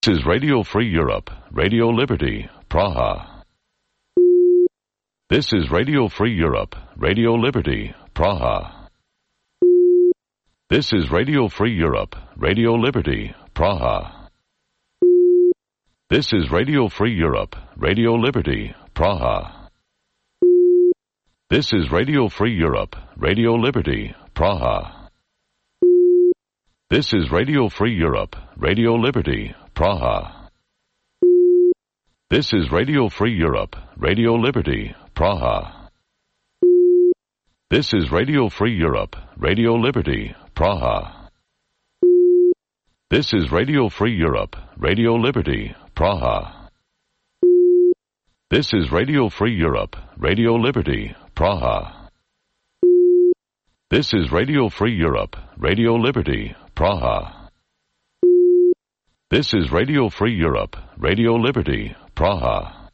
This is Radio Free Europe, Radio Liberty, Praha. This is Radio Free Europe, Radio Liberty, Praha. This is Radio Free Europe, Radio Liberty, Praha. This is Radio Free Europe, Radio Liberty, Praha. This is Radio Free Europe, Radio Liberty, Praha. This is Radio Free Europe, Radio Liberty, Praha. This is Radio Free Europe, Radio Liberty, Praha. This is Radio Free Europe, Radio Liberty, Praha. This is Radio Free Europe, Radio Liberty, Praha. This is Radio Free Europe, Radio Liberty, Praha. This is Radio Free Europe, Radio Liberty, Praha. This is Radio Free Europe, Radio Liberty, Praha.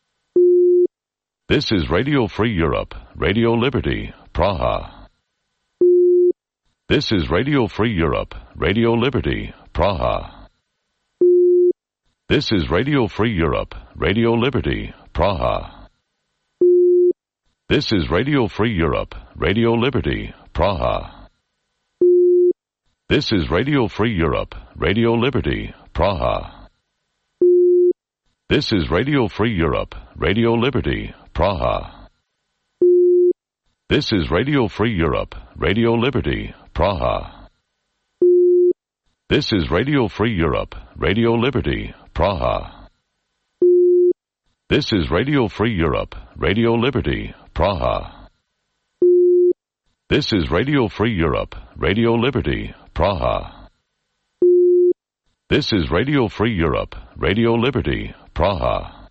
This is Radio Free Europe, Radio Liberty, Praha. This is Radio Free Europe, Radio Liberty, Praha. This is Radio Free Europe, Radio Liberty, Praha. This is Radio Free Europe, Radio Liberty, Praha. This is Radio Free Europe, Radio Liberty, Praha. This is Radio Free Europe, Radio Liberty, Praha. This is Radio Free Europe, Radio Liberty, Praha. This is Radio Free Europe, Radio Liberty, Praha. This is Radio Free Europe, Radio Liberty, Praha. This is Radio Free Europe, Radio Liberty, Praha. This is Radio Free Europe, Radio Liberty, Praha.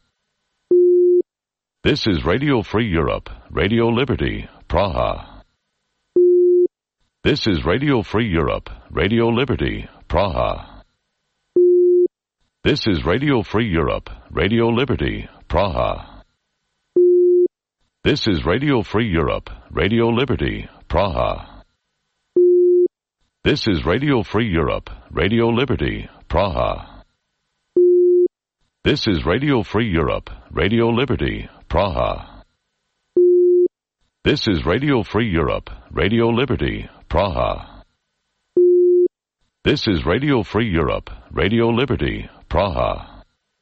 This is Radio Free Europe, Radio Liberty, Praha. This is Radio Free Europe, Radio Liberty, Praha. This is Radio Free Europe, Radio Liberty, Praha. This is Radio Free Europe, Radio Liberty, Praha. This is Radio Free Europe, Radio Liberty, Praha. This is Radio Free Europe, Radio Liberty, Praha. This is Radio Free Europe, Radio Liberty, Praha. This is Radio Free Europe, Radio Liberty, Praha.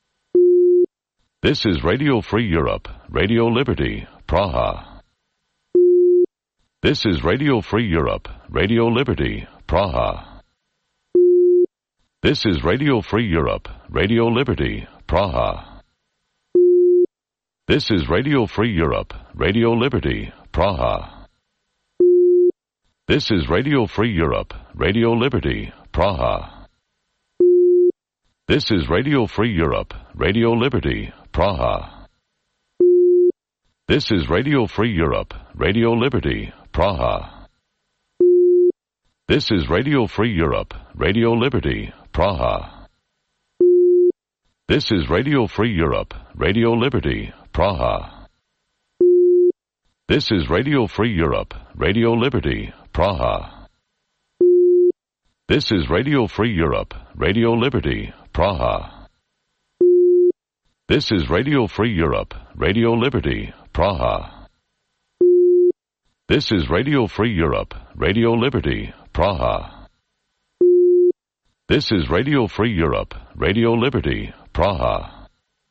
This is Radio Free Europe, Radio Liberty, Praha. This is Radio Free Europe, Radio Liberty, Praha. This is Radio Free Europe, Radio Liberty, Praha. This is Radio Free Europe, Radio Liberty, Praha. This is Radio Free Europe, Radio Liberty, Praha. This is Radio Free Europe, Radio Liberty, Praha. This is Radio Free Europe, Radio Liberty, Praha. This is Radio Free Europe, Radio Liberty, Praha. This is Radio Free Europe, Radio Liberty, Praha. This is Radio Free Europe, Radio Liberty, Praha. This is Radio Free Europe, Radio Liberty, Praha. This is Radio Free Europe, Radio Liberty, Praha. This is Radio Free Europe, Radio Liberty, Praha. This is Radio Free Europe, Radio Liberty, Praha.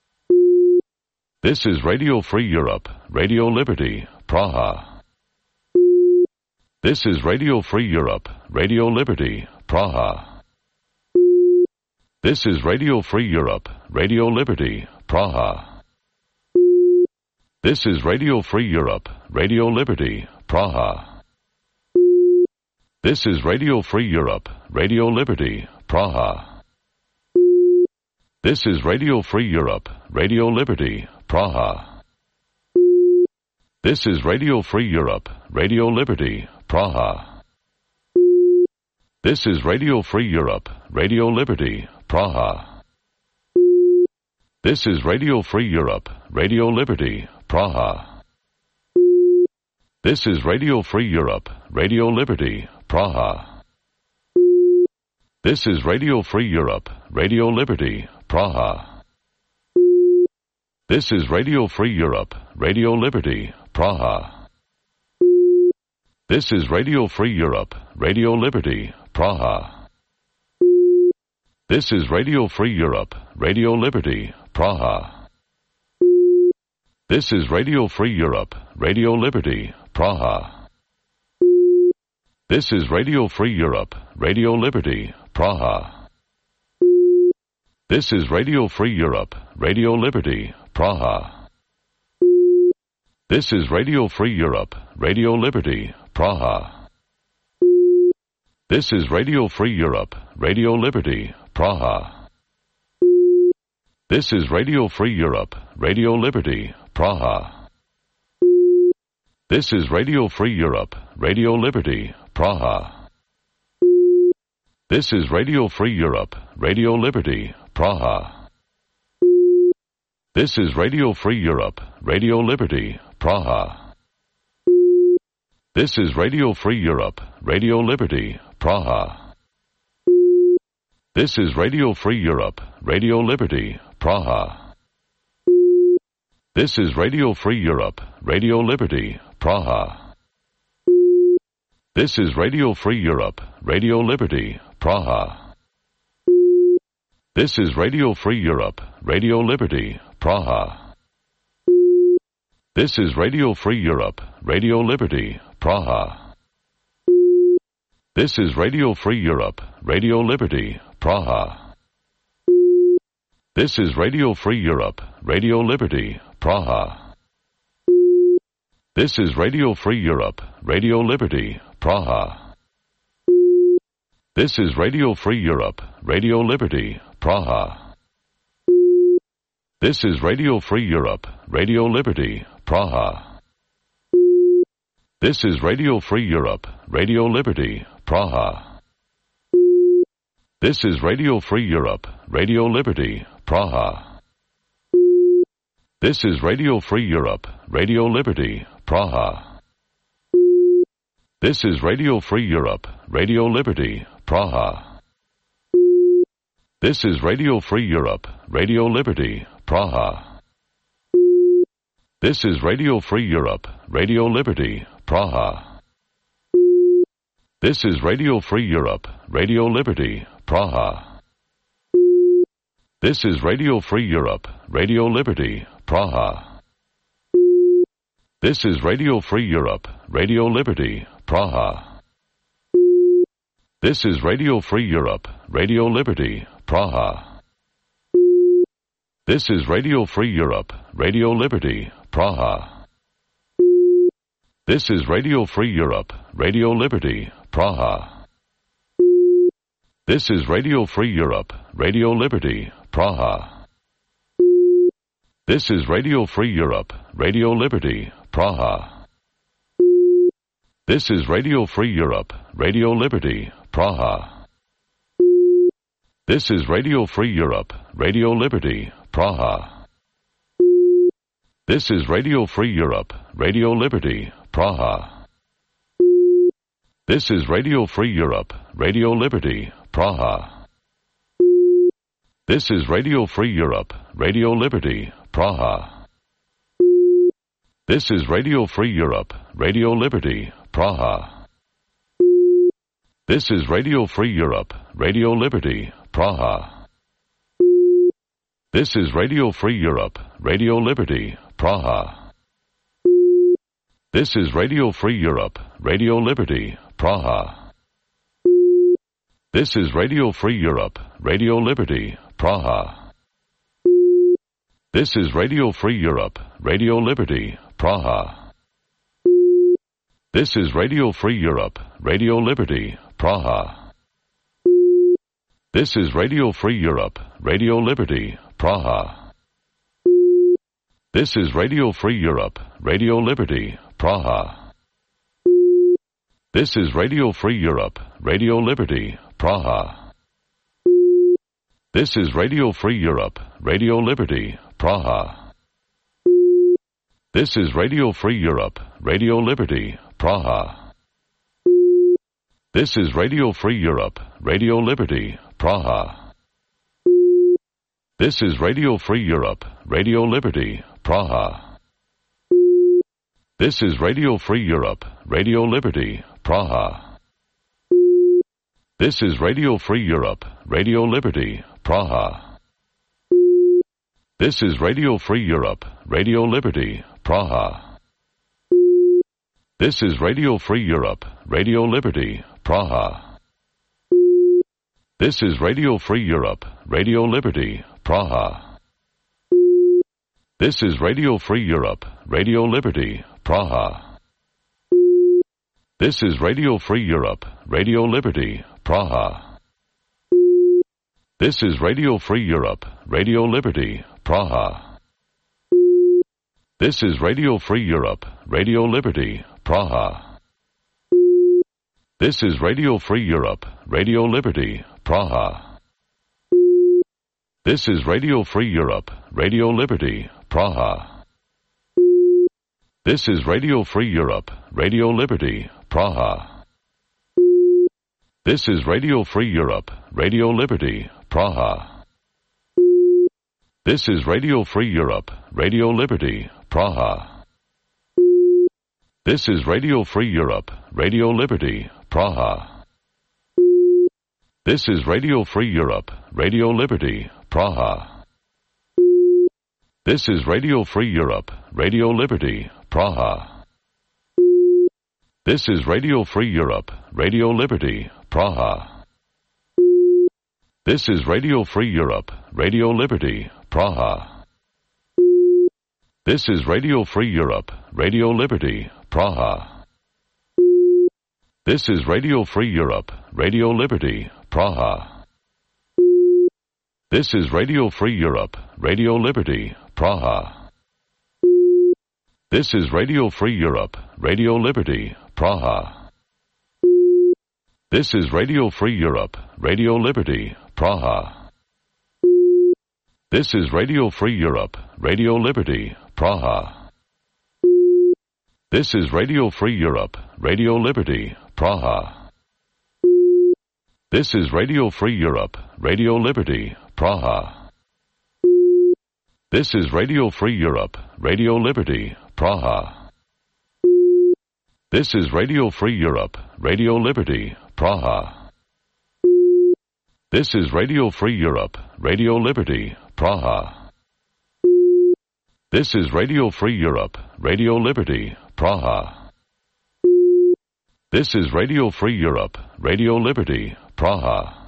This is Radio Free Europe, Radio Liberty, Praha. This is Radio Free Europe, Radio Liberty, Praha. This is Radio Free Europe, Radio Liberty, Praha. This is Radio Free Europe, Radio Liberty, Praha. This is Radio Free Europe, Radio Liberty, Praha. This is Radio Free Europe, Radio Liberty, Praha. This is Radio Free Europe, Radio Liberty, Praha. This is Radio Free Europe, Radio Liberty, Praha. This is Radio Free Europe, Radio Liberty, Praha. This is Radio Free Europe, Radio Liberty, Praha. This is Radio Free Europe, Radio Liberty, Praha. This is Radio Free Europe, Radio Liberty, Praha. This is Radio Free Europe, Radio Liberty, Praha. This is Radio Free Europe, Radio Liberty, Praha. This is Radio Free Europe, Radio Liberty, Praha. This is Radio Free Europe, Radio Liberty, Praha. This is Radio Free Europe, Radio Liberty, Praha. This is Radio Free Europe, Radio Liberty, Praha. This is Radio Free Europe, Radio Liberty, Praha. This is Radio Free Europe, Radio Liberty, Praha. This is Radio Free Europe, Radio Liberty, Praha. This is Radio Free Europe, Radio Liberty, Praha. This is Radio Free Europe, Radio Liberty, Praha. This is Radio Free Europe, Radio Liberty, Praha. This is Radio Free Europe, Radio Liberty, Praha. This is Radio Free Europe, Radio Liberty, Praha. This is Radio Free Europe, Radio Liberty, Praha. This is Radio Free Europe, Radio Liberty, Praha. This is Radio Free Europe, Radio Liberty, Praha. This is Radio Free Europe, Radio Liberty, Praha. This is Radio Free Europe, Radio Liberty, Praha. This is Radio Free Europe, Radio Liberty, Praha. This is Radio Free Europe, Radio Liberty, Praha. This is Radio Free Europe, Radio Liberty, Praha. This is Radio Free Europe, Radio Liberty, Praha. This is Radio Free Europe, Radio Liberty, Praha. This is Radio Free Europe, Radio Liberty, Praha. This is Radio Free Europe, Radio Liberty, Praha. This is Radio Free Europe, Radio Liberty, Praha. This is Radio Free Europe, Radio Liberty, Praha. This is Radio Free Europe, Radio Liberty, Praha. This is Radio Free Europe, Radio Liberty, Praha. This is Radio Free Europe, Radio Liberty, Praha. This is Radio Free Europe, Radio Liberty, Praha. This is Radio Free Europe, Radio Liberty, Praha. This is Radio Free Europe, Radio Liberty, Praha. This is Radio Free Europe, Radio Liberty, Praha. This is Radio Free Europe, Radio Liberty, Praha. This is Radio Free Europe, Radio Liberty, Praha. This is Radio Free Europe, Radio Liberty, Praha. This is Radio Free Europe, Radio Liberty, Praha. This is Radio Free Europe, Radio Liberty, Praha. This is Radio Free Europe, Radio Liberty, Praha. This is Radio Free Europe, Radio Liberty, Praha. This is Radio Free Europe, Radio Liberty, Praha. This is Radio Free Europe, Radio Liberty, Praha. This is Radio Free Europe, Radio Liberty, Praha. This is Radio Free Europe, Radio Liberty, Praha. This is Radio Free Europe, Radio Liberty, Praha. This is Radio Free Europe, Radio Liberty, Praha. This is Radio Free Europe, Radio Liberty, Praha. This is Radio Free Europe, Radio Liberty, Praha. This is Radio Free Europe, Radio Liberty, Praha. This is Radio Free Europe, Radio Liberty, Praha. This is Radio Free Europe, Radio Liberty, Praha. This is Radio Free Europe, Radio Liberty, Praha. This is Radio Free Europe, Radio Liberty, Praha. This is Radio Free Europe, Radio Liberty, Praha. This is Radio Free Europe, Radio Liberty, Praha. This is Radio Free Europe, Radio Liberty, Praha. This is Radio Free Europe, Radio Liberty, Praha. This is Radio Free Europe, Radio Liberty, Praha. This is Radio Free Europe, Radio Liberty, Praha. This is Radio Free Europe, Radio Liberty, Praha. This is Radio Free Europe, Radio Liberty, Praha. This is Radio Free Europe, Radio Liberty, Praha. This is Radio Free Europe, Radio Liberty, Praha. This is Radio Free Europe, Radio Liberty, Praha. This is Radio Free Europe, Radio Liberty, Praha. This is Radio Free Europe, Radio Liberty, Praha. This is Radio Free Europe, Radio Liberty, Praha. This is Radio Free Europe, Radio Liberty, Praha. This is Radio Free Europe, Radio Liberty, Praha. This is Radio Free Europe, Radio Liberty, Praha. This is Radio Free Europe, Radio Liberty, Praha. This is Radio Free Europe, Radio Liberty, Praha. This is Radio Free Europe, Radio Liberty, Praha. This is Radio Free Europe, Radio Liberty, Praha. This is Radio Free Europe, Radio Liberty, Praha. This is Radio Free Europe, Radio Liberty, Praha. This is Radio Free Europe, Radio Liberty, Praha. This is Radio Free Europe, Radio Liberty, Praha. This is Radio Free Europe, Radio Liberty, Praha. This is Radio Free Europe, Radio Liberty, Praha. This is Radio Free Europe, Radio Liberty, Praha. This is Radio Free Europe, Radio Liberty, Praha. This is Radio Free Europe, Radio Liberty, Praha. This is Radio Free Europe, Radio Liberty, Praha. This is Radio Free Europe, Radio Liberty, Praha.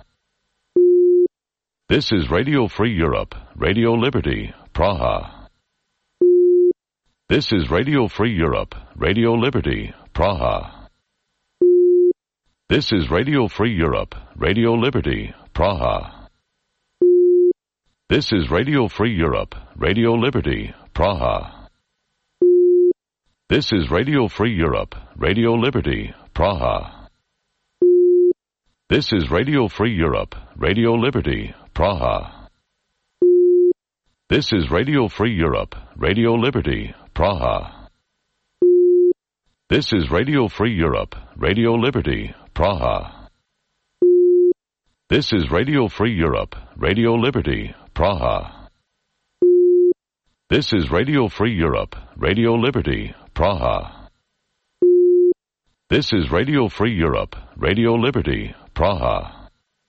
This is Radio Free Europe, Radio Liberty, Praha. This is Radio Free Europe, Radio Liberty, Praha. This is Radio Free Europe, Radio Liberty, Praha. This is Radio Free Europe, Radio Liberty, Praha. This is Radio Free Europe, Radio Liberty, Praha. This is Radio Free Europe, Radio Liberty, Praha. This is Radio Free Europe, Radio Liberty, Praha. This is Radio Free Europe, Radio Liberty, Praha. This is Radio Free Europe, Radio Liberty, Praha. This is Radio Free Europe, Radio Liberty, Praha. This is Radio Free Europe, Radio Liberty, Praha.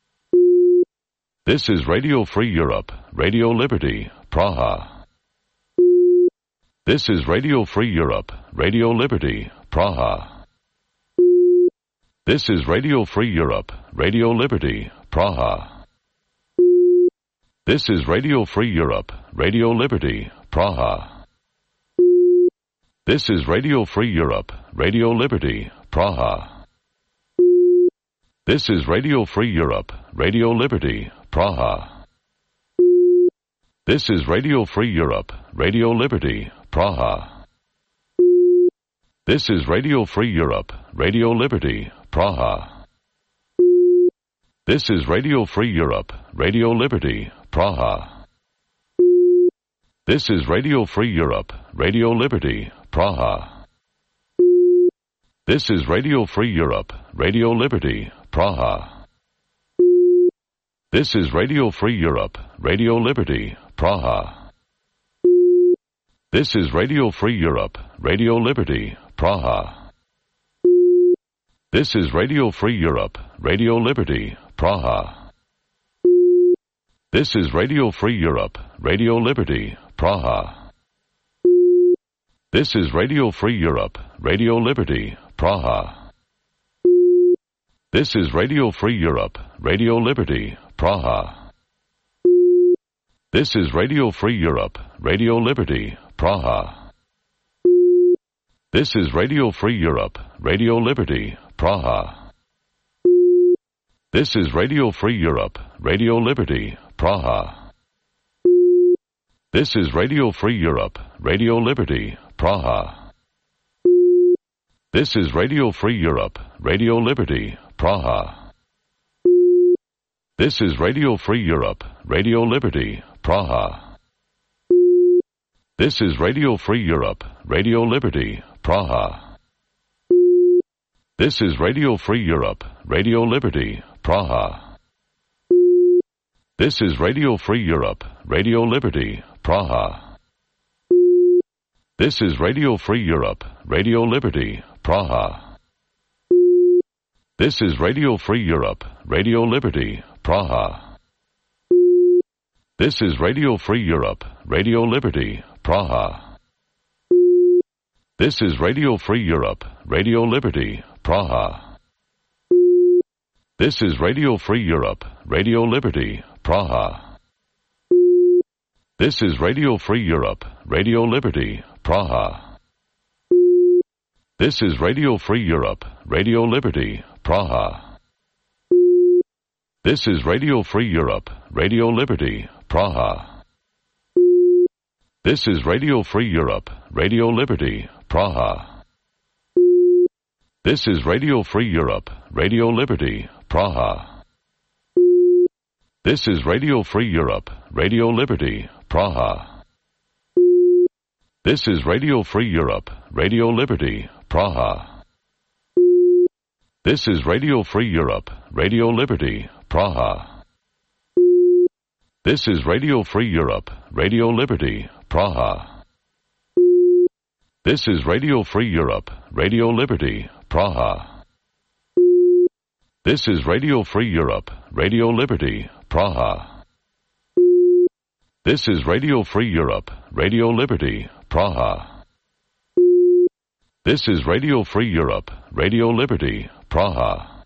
This is Radio Free Europe, Radio Liberty, Praha. This is Radio Free Europe, Radio Liberty, Praha. This is Radio Free Europe, Radio Liberty, Praha. This is Radio Free Europe, Radio Liberty, Praha. This is Radio Free Europe, Radio Liberty, Praha. This is Radio Free Europe, Radio Liberty, Praha. This is Radio Free Europe, Radio Liberty, Praha. This is Radio Free Europe, Radio Liberty, Praha. This is Radio Free Europe, Radio Liberty, Praha. This is Radio Free Europe, Radio Liberty, Praha. This is Radio Free Europe, Radio Liberty, Praha. This is Radio Free Europe, Radio Liberty, Praha. This is Radio Free Europe, Radio Liberty, Praha. This is Radio Free Europe, Radio Liberty, Praha. This is Radio Free Europe, Radio Liberty, Praha. This is Radio Free Europe, Radio Liberty, Praha. This is Radio Free Europe, Radio Liberty, Praha. This is Radio Free Europe, Radio Liberty, Praha. This is Radio Free Europe, Radio Liberty, Praha. This is Radio Free Europe, Radio Liberty, Praha. This is Radio Free Europe, Radio Liberty, Praha. This is Radio Free Europe, Radio Liberty, Praha. This is Radio Free Europe, Radio Liberty, Praha. This is Radio Free Europe, Radio Liberty, Praha. This is Radio Free Europe, Radio Liberty, Praha. This is Radio Free Europe, Radio Liberty, Praha. This is Radio Free Europe, Radio Liberty, Praha. This is Radio Free Europe, Radio Liberty, Praha. This is Radio Free Europe, Radio Liberty, Praha. This is Radio Free Europe, Radio Liberty, Praha. This is Radio Free Europe, Radio Liberty, Praha. This is Radio Free Europe, Radio Liberty, Praha. This is Radio Free Europe, Radio Liberty, Praha. This is Radio Free Europe, Radio Liberty, Praha. This is Radio Free Europe, Radio Liberty, Praha. This is Radio Free Europe, Radio Liberty, Praha. This is Radio Free Europe, Radio Liberty, Praha. This is Radio Free Europe, Radio Liberty, Praha. This is Radio Free Europe, Radio Liberty, Praha. This is Radio Free Europe, Radio Liberty, Praha. This is Radio Free Europe, Radio Liberty, Praha. This is Radio Free Europe, Radio Liberty, Praha. This is Radio Free Europe, Radio Liberty, Praha. This is Radio Free Europe, Radio Liberty, Praha.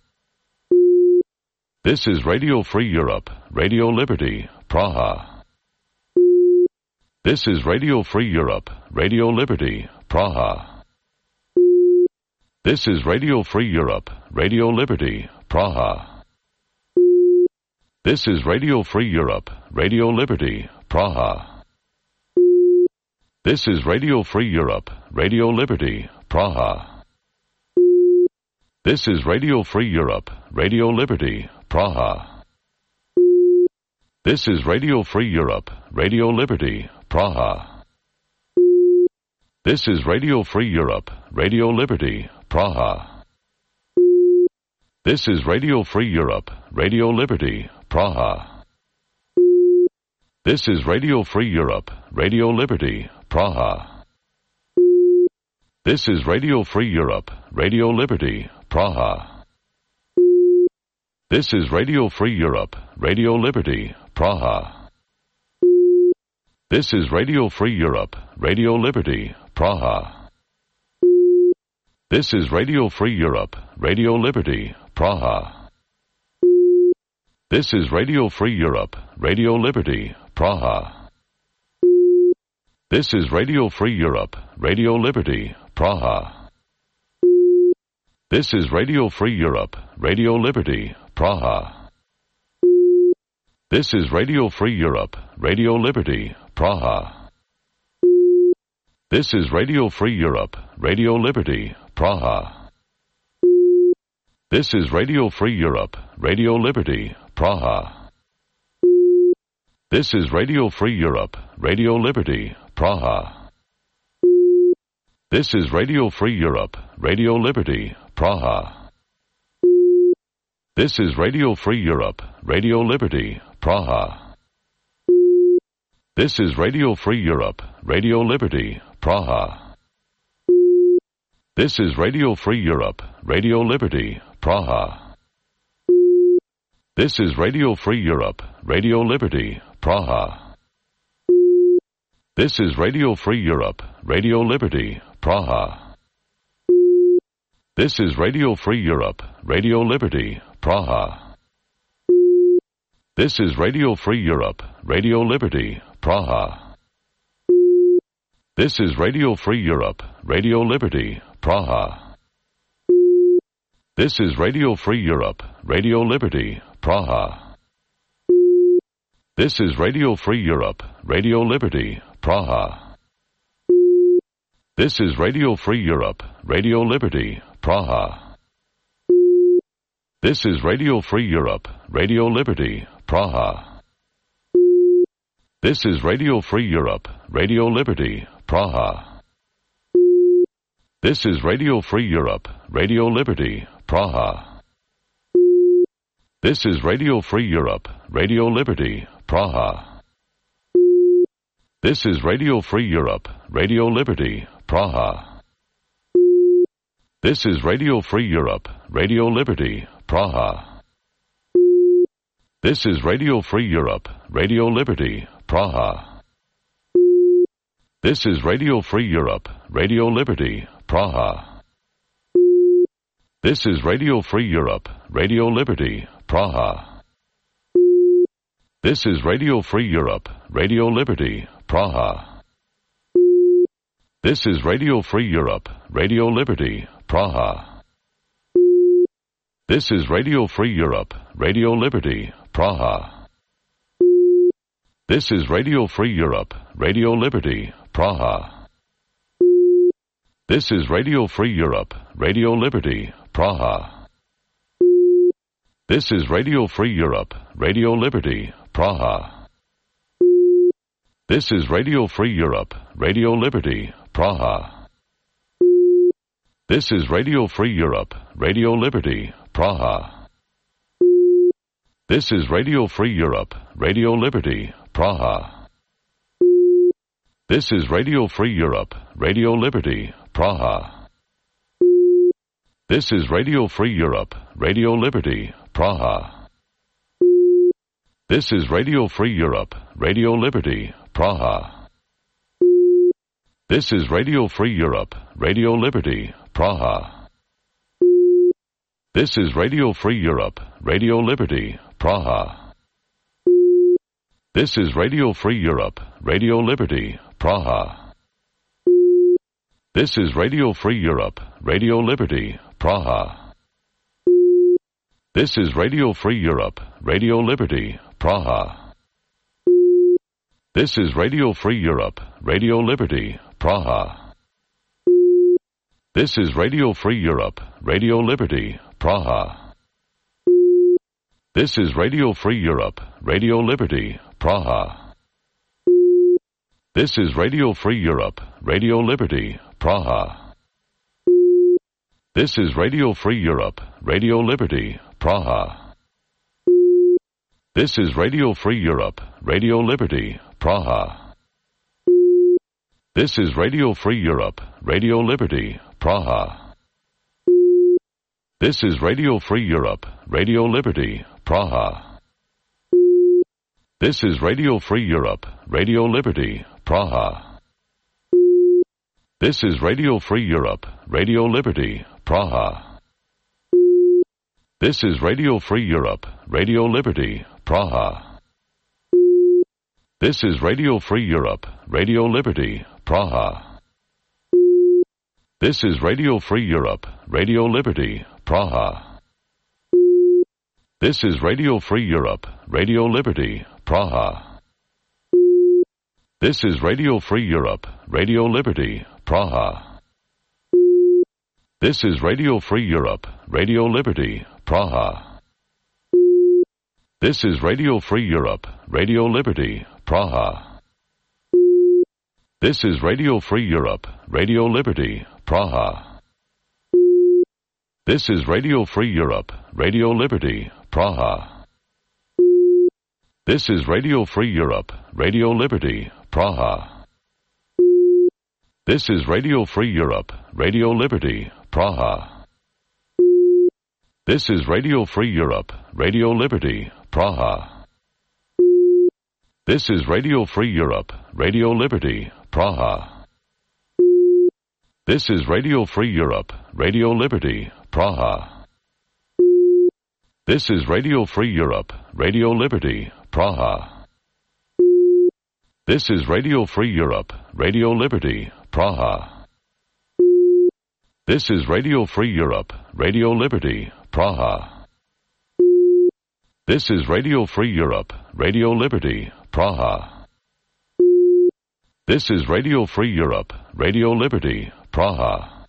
This is Radio Free Europe, Radio Liberty, Praha. This is Radio Free Europe, Radio Liberty, Praha. This is Radio Free Europe, Radio Liberty, Praha. This is Radio Free Europe, Radio Liberty, Praha. This is Radio Free Europe, Radio Liberty, Praha. This is Radio Free Europe, Radio Liberty, Praha. This is Radio Free Europe, Radio Liberty, Praha. This is Radio Free Europe, Radio Liberty, Praha. This is Radio Free Europe, Radio Liberty, Praha. This is Radio Free Europe, Radio Liberty, Praha. This is Radio Free Europe, Radio Liberty, Praha. This is Radio Free Europe, Radio Liberty, Praha. This is Radio Free Europe, Radio Liberty, Praha. This is Radio Free Europe, Radio Liberty, Praha. This is Radio Free Europe, Radio Liberty, Praha. This is Radio Free Europe, Radio Liberty, Praha. This is Radio Free Europe, Radio Liberty, Praha. This is Radio Free Europe, Radio Liberty, Praha. This is Radio Free Europe, Radio Liberty, Praha. This is Radio Free Europe, Radio Liberty, Praha. This is Radio Free Europe, Radio Liberty, Praha. This is Radio Free Europe, Radio Liberty, Praha. This is Radio Free Europe, Radio Liberty, Praha. This is Radio Free Europe, Radio Liberty, Praha. This is Radio Free Europe, Radio Liberty, Praha. This is Radio Free Europe, Radio Liberty, Praha. This is Radio Free Europe, Radio Liberty, Praha. This is Radio Free Europe, Radio Liberty, Praha. This is Radio Free Europe, Radio Liberty, Praha. This is Radio Free Europe, Radio Liberty, Praha. This is Radio Free Europe, Radio Liberty, Praha. This is Radio Free Europe, Radio Liberty, Praha. This is Radio Free Europe, Radio Liberty, Praha. This is Radio Free Europe, Radio Liberty, Praha. This is Radio Free Europe, Radio Liberty, Praha. This is Radio Free Europe, Radio Liberty, Praha. This is Radio Free Europe, Radio Liberty, Praha. This is Radio Free Europe, Radio Liberty, Praha. This is Radio Free Europe, Radio Liberty, Praha. This is Radio Free Europe, Radio Liberty, Praha. This is Radio Free Europe, Radio Liberty, Praha. This is Radio Free Europe, Radio Liberty, Praha. This is Radio Free Europe, Radio Liberty, Praha. This is Radio Free Europe, Radio Liberty, Praha. This is Radio Free Europe, Radio Liberty, Praha. This is Radio Free Europe, Radio Liberty, Praha. This is Radio Free Europe, Radio Liberty, Praha. This is Radio Free Europe, Radio Liberty, Praha. This is Radio Free Europe, Radio Liberty, Praha. This is Radio Free Europe, Radio Liberty, Praha. This is Radio Free Europe, Radio Liberty, Praha. This is Radio Free Europe, Radio Liberty, Praha. This is Radio Free Europe, Radio Liberty, Praha. This is Radio Free Europe, Radio Liberty, Praha. This is Radio Free Europe, Radio Liberty, Praha. This is Radio Free Europe, Radio Liberty, Praha. This is Radio Free Europe, Radio Liberty, Praha. This is Radio Free Europe, Radio Liberty, Praha. This is Radio Free Europe, Radio Liberty, Praha. This is Radio Free Europe, Radio Liberty, Praha. This is Radio Free Europe, Radio Liberty, Praha. This is Radio Free Europe, Radio Liberty, Praha. This is Radio Free Europe, Radio Liberty, Praha. This is Radio Free Europe, Radio Liberty, Praha. This is Radio Free Europe, Radio Liberty, Praha. This is Radio Free Europe, Radio Liberty, Praha. This is Radio Free Europe, Radio Liberty, Praha. This is Radio Free Europe, Radio Liberty, Praha. This is Radio Free Europe, Radio Liberty, Praha. This is Radio Free Europe, Radio Liberty, Praha. This is Radio Free Europe, Radio Liberty, Praha. This is Radio Free Europe, Radio Liberty, Praha. This is Radio Free Europe, Radio Liberty, Praha. This is Radio Free Europe, Radio Liberty, Praha. This is Radio Free Europe, Radio Liberty, Praha. This is Radio Free Europe, Radio Liberty, Praha. This is Radio Free Europe, Radio Liberty, Praha. This is Radio Free Europe, Radio Liberty, Praha. This is Radio Free Europe, Radio Liberty, Praha. This is Radio Free Europe, Radio Liberty, Praha. This is Radio Free Europe, Radio Liberty, Praha. This is Radio Free Europe, Radio Liberty, Praha. This is Radio Free Europe, Radio Liberty, Praha. This is Radio Free Europe, Radio Liberty, Praha. This is Radio Free Europe, Radio Liberty, Praha. This is Radio Free Europe, Radio Liberty, Praha. This is Radio Free Europe, Radio Liberty, Praha. This is Radio Free Europe, Radio Liberty, Praha.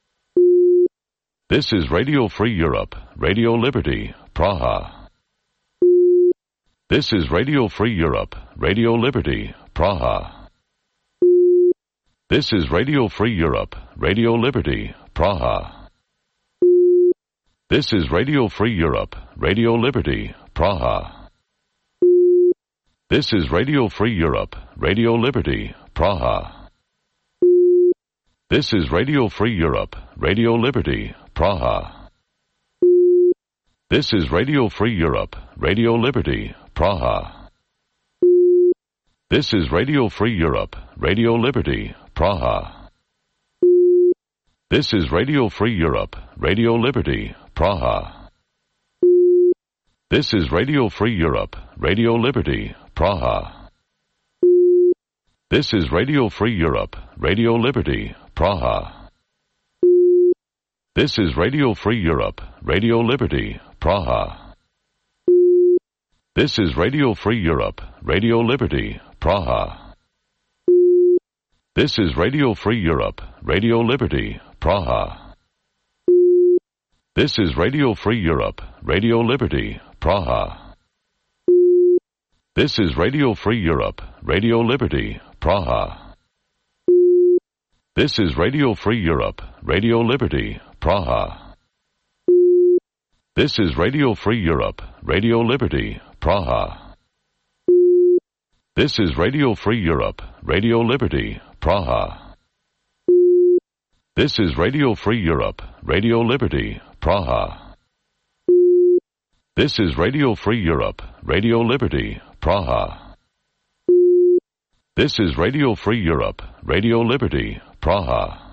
This is Radio Free Europe, Radio Liberty, Praha. This is Radio Free Europe, Radio Liberty, Praha. This is Radio Free Europe, Radio Liberty, Praha. This is Radio Free Europe, Radio Liberty, Praha. This is Radio Free Europe, Radio Liberty, Praha. This is Radio Free Europe, Radio Liberty, Praha. This is Radio Free Europe, Radio Liberty, Praha. This is Radio Free Europe, Radio Liberty, Praha. This is Radio Free Europe, Radio Liberty, Praha. This is Radio Free Europe, Radio Liberty, Praha. This is Radio Free Europe, Radio Liberty, Praha. This is Radio Free Europe, Radio Liberty, Praha. This is Radio Free Europe, Radio Liberty, Praha. This is Radio Free Europe, Radio Liberty, Praha. This is Radio Free Europe, Radio Liberty, Praha. This is Radio Free Europe, Radio Liberty, Praha. This is Radio Free Europe, Radio Liberty, Praha. This is Radio Free Europe, Radio Liberty, Praha. This is Radio Free Europe, Radio Liberty, Praha. This is Radio Free Europe, Radio Liberty, Praha. This is Radio Free Europe, Radio Liberty, Praha. This is Radio Free Europe, Radio Liberty, Praha.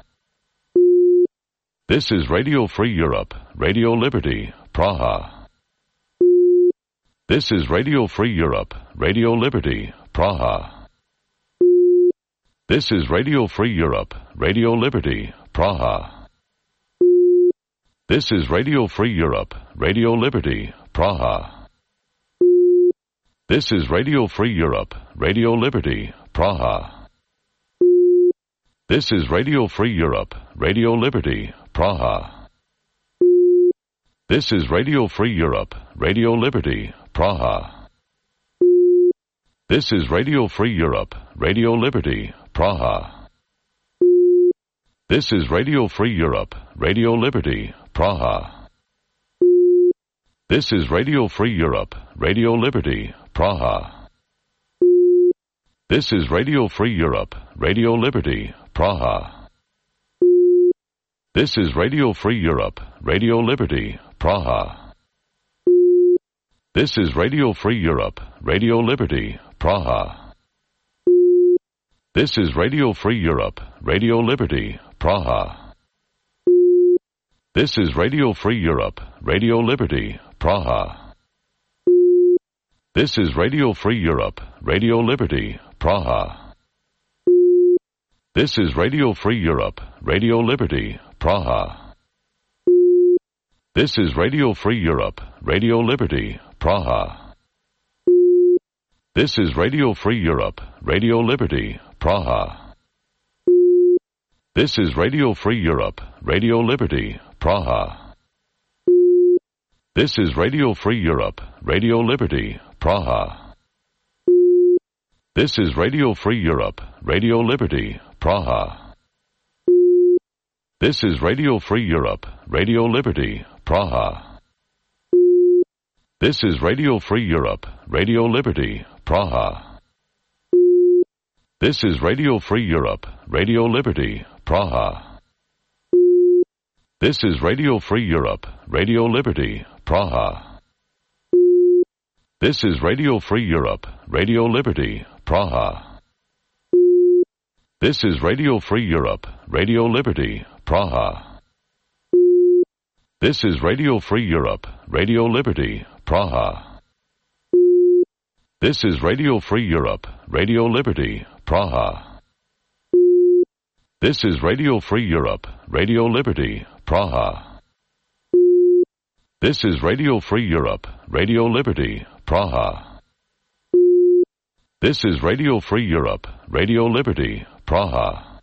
This is Radio Free Europe, Radio Liberty, Praha. This is Radio Free Europe, Radio Liberty, Praha. This is Radio Free Europe, Radio Liberty, Praha. This is Radio Free Europe, Radio Liberty, Praha. This is Radio Free Europe, Radio Liberty, Praha. This is Radio Free Europe, Radio Liberty, Praha. This is Radio Free Europe, Radio Liberty, Praha. This is Radio Free Europe, Radio Liberty, Praha. This is Radio Free Europe, Radio Liberty, Praha. This is Radio Free Europe, Radio Liberty, Praha. This is Radio Free Europe, Radio Liberty, Praha. This is Radio Free Europe, Radio Liberty, Praha. This is Radio Free Europe, Radio Liberty, Praha. This is Radio Free Europe, Radio Liberty, Praha. This is Radio Free Europe, Radio Liberty, Praha. This is Radio Free Europe, Radio Liberty, Praha. This is Radio Free Europe, Radio Liberty, Praha. This is Radio Free Europe, Radio Liberty, Praha. This is Radio Free Europe, Radio Liberty, Praha. This is Radio Free Europe, Radio Liberty, Praha. This is Radio Free Europe, Radio Liberty, Praha. This is Radio Free Europe, Radio Liberty, Praha. This is Radio Free Europe, Radio Liberty, Praha. This is Radio Free Europe, Radio Liberty, Praha. This is Radio Free Europe, Radio Liberty, Praha. This is Radio Free Europe, Radio Liberty, Praha. This is Radio Free Europe, Radio Liberty, Praha. This is Radio Free Europe, Radio Liberty, Praha. This is Radio Free Europe, Radio Liberty, Praha. This is Radio Free Europe, Radio Liberty, Praha. This is Radio Free Europe, Radio Liberty, Praha. This is Radio Free Europe, Radio Liberty, Praha. This is Radio Free Europe, Radio Liberty, Praha.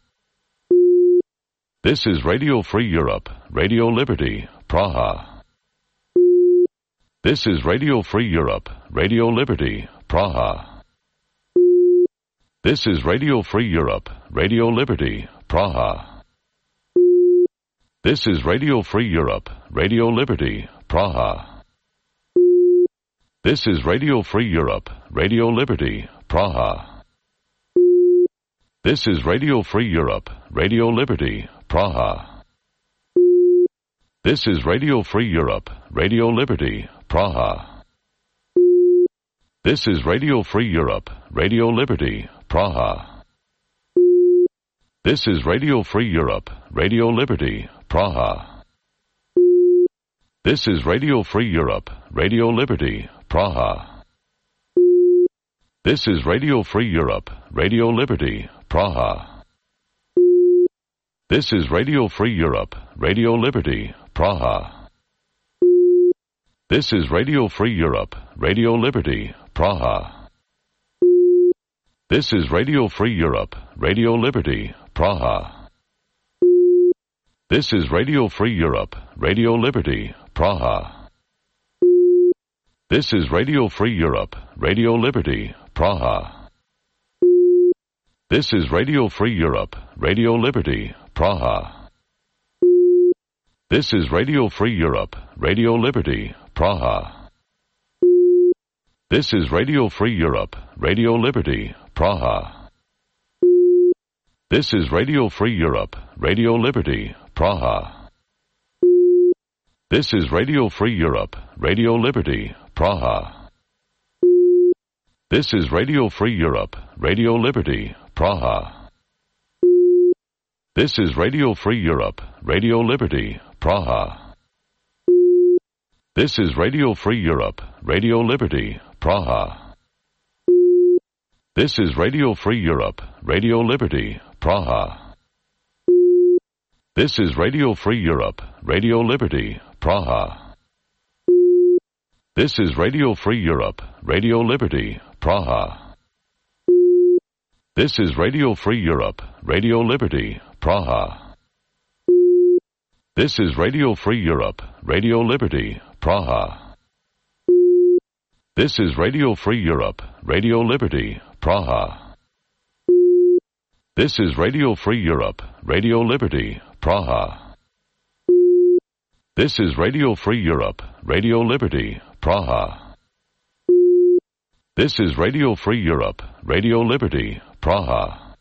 This is Radio Free Europe, Radio Liberty, Praha. This is Radio Free Europe, Radio Liberty, Praha. This is Radio Free Europe, Radio Liberty, Praha. This is Radio Free Europe, Radio Liberty, Praha. This is Radio Free Europe, Radio Liberty, Praha. This is Radio Free Europe, Radio Liberty, Praha. This is Radio Free Europe, Radio Liberty, Praha. This is Radio Free Europe, Radio Liberty, Praha. This is Radio Free Europe, Radio Liberty, Praha. This is Radio Free Europe, Radio Liberty, Praha. This is Radio Free Europe, Radio Liberty, Praha. This is Radio Free Europe, Radio Liberty, Praha. This is Radio Free Europe, Radio Liberty, Praha. This is Radio Free Europe, Radio Liberty, Praha. This is Radio Free Europe, Radio Liberty, Praha. This is Radio Free Europe, Radio Liberty, Praha. This is Radio Free Europe, Radio Liberty, Praha. This is Radio Free Europe, Radio Liberty, Praha. This is Radio Free Europe, Radio Liberty, Praha. This is Radio Free Europe, Radio Liberty, Praha. This is Radio Free Europe, Radio Liberty, Praha. This is Radio Free Europe, Radio Liberty, Praha. This is Radio Free Europe, Radio Liberty, Praha. This is Radio Free Europe, Radio Liberty, Praha. This is Radio Free Europe, Radio Liberty, Praha. This is Radio Free Europe, Radio Liberty, Praha. This is Radio Free Europe, Radio Liberty, Praha. This is Radio Free Europe, Radio Liberty, Praha. This is Radio Free Europe, Radio Liberty, Praha. This is Radio Free Europe, Radio Liberty, Praha. This is Radio Free Europe, Radio Liberty, Praha. This is Radio Free Europe, Radio Liberty, Praha. This is Radio Free Europe, Radio Liberty, Praha.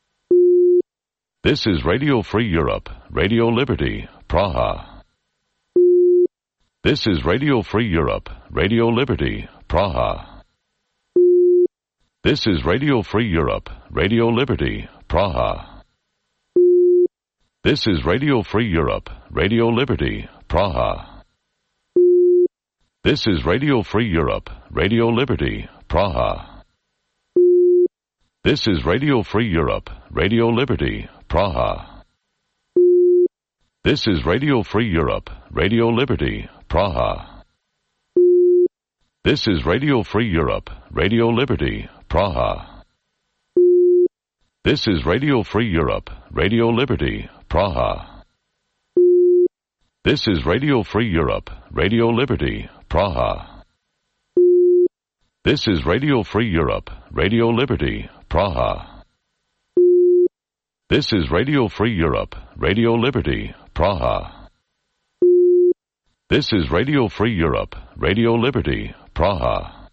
This is Radio Free Europe, Radio Liberty, Praha. This is Radio Free Europe, Radio Liberty, Praha. This is Radio Free Europe, Radio Liberty, Praha. This is Radio Free Europe, Radio Liberty, Praha. This is Radio Free Europe, Radio Liberty, Praha. This is Radio Free Europe, Radio Liberty, Praha. This is Radio Free Europe, Radio Liberty, Praha. This is Radio Free Europe, Radio Liberty, Praha. This is Radio Free Europe, Radio Liberty, Praha. This is Radio Free Europe, Radio Liberty, Praha. This is Radio Free Europe, Radio Liberty, Praha. This is Radio Free Europe, Radio Liberty, Praha. This is Radio Free Europe, Radio Liberty, Praha.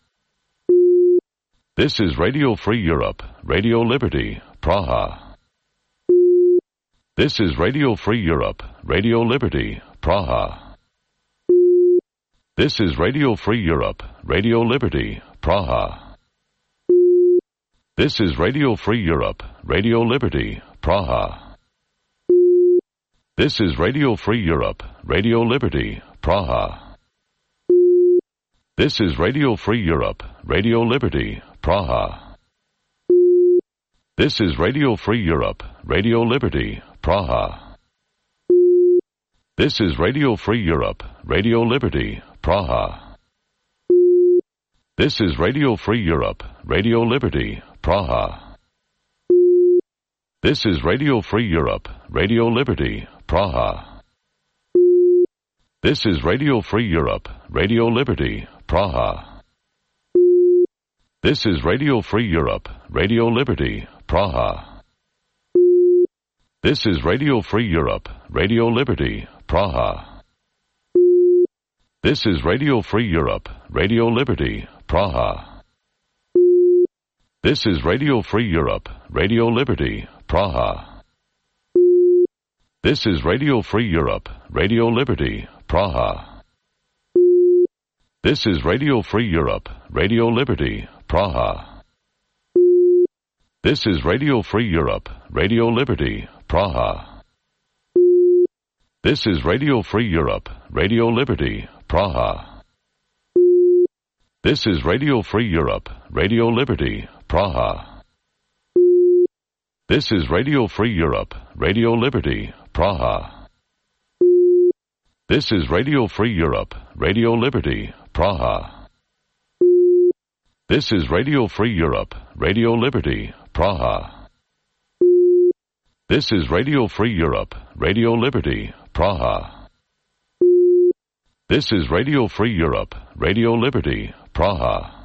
This is Radio Free Europe, Radio Liberty, Praha. This is Radio Free Europe, Radio Liberty, Praha. This is Radio Free Europe, Radio Liberty, Praha. This is Radio Free Europe, Radio Liberty, Praha. This is Radio Free Europe, Radio Liberty, Praha. This is Radio Free Europe, Radio Liberty, Praha. This is Radio Free Europe, Radio Liberty, Praha. This is Radio Free Europe, Radio Liberty, Praha. This is Radio Free Europe, Radio Liberty, Praha. This is Radio Free Europe, Radio Liberty, Praha. This is Radio Free Europe, Radio Liberty, Praha. This is Radio Free Europe, Radio Liberty, Praha. This is Radio Free Europe, Radio Liberty, Praha. This is Radio Free Europe, Radio Liberty, Praha. This is Radio Free Europe, Radio Liberty, Praha. This is Radio Free Europe, Radio Liberty, Praha. This is Radio Free Europe, Radio Liberty, Praha. This is Radio Free Europe, Radio Liberty, Praha. This is Radio Free Europe, Radio Liberty, Praha. This is Radio Free Europe, Radio Liberty, Praha. This is Radio Free Europe, Radio Liberty, Praha. This is Radio Free Europe, Radio Liberty, Praha. This is Radio Free Europe, Radio Liberty, Praha. This is Radio Free Europe, Radio Liberty, Praha. This is Radio Free Europe, Radio Liberty, Praha.